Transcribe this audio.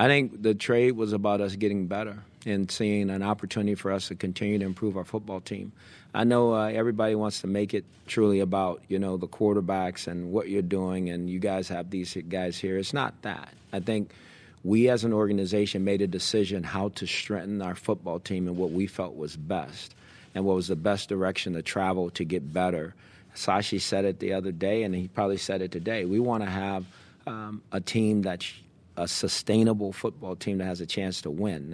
I think the trade was about us getting better and seeing an opportunity for us to continue to improve our football team. I know everybody wants to make it truly about, the quarterbacks and what you're doing, and you guys have these guys here. It's not that. I think we as an organization made a decision how to strengthen our football team and what we felt was best and what was the best direction to travel to get better. Sashi said it the other day, and he probably said it today. We want to have a team that's a sustainable football team that has a chance to win.